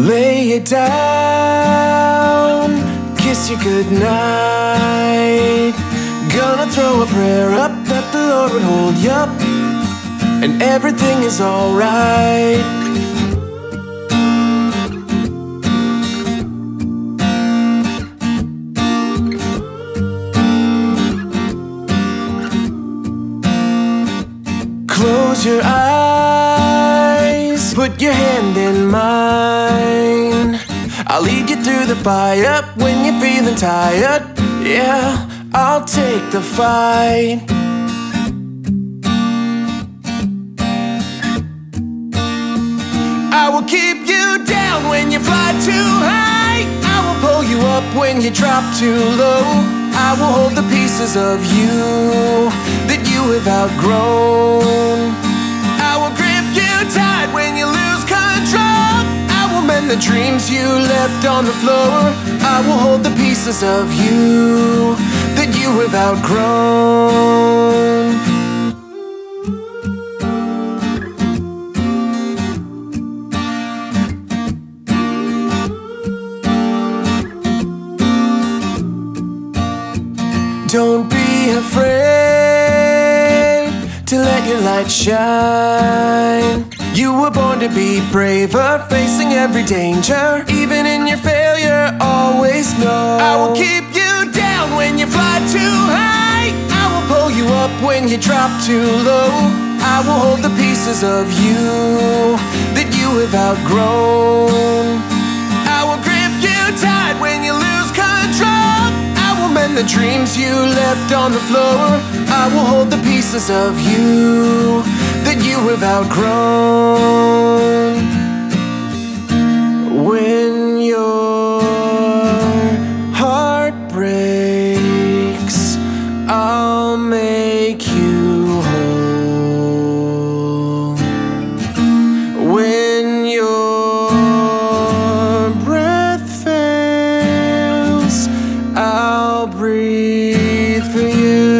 Lay it down, kiss you goodnight. Gonna throw a prayer up that the Lord would hold you up, and everything is alright. Close your eyes, put your hand in mine. I'll lead you through the fire when you're feeling tired. Yeah, I'll take the fight. I will keep you down when you fly too high. I will pull you up when you drop too low. I will hold the pieces of you that you have outgrown. I will grip you tight when you lose control. I will mend the dreams you left on the floor. I will hold the pieces of you that you have outgrown. Don't be afraid to let your light shine. You were born to be braver, facing every danger. Even in your failure, always know I will keep you down when you fly too high. I will pull you up when you drop too low. I will hold the pieces of you that you have outgrown. I will grip you tight when you lose control. And the dreams you left on the floor. I will hold the pieces of you that you have outgrown. When your heart breaks, I'll make you whole. When your breath fails, I'll breathe for you.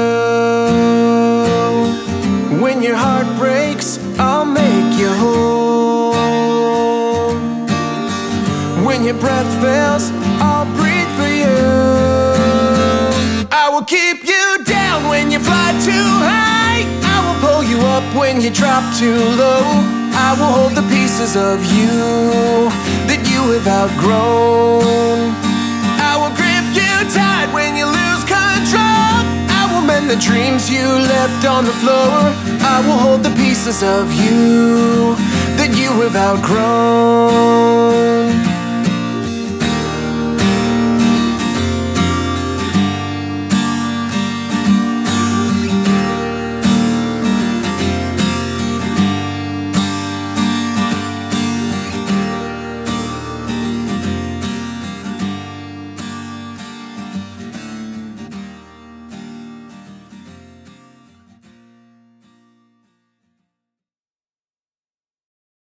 When your heart breaks, I'll make you whole. When your breath fails, I'll breathe for you. I will keep you down when you fly too high. I will pull you up when you drop too low. I will hold the pieces of you that you have outgrown. I will grip you tight when you lose control. I will mend the dreams you left on the floor. I will hold the pieces of you that you have outgrown.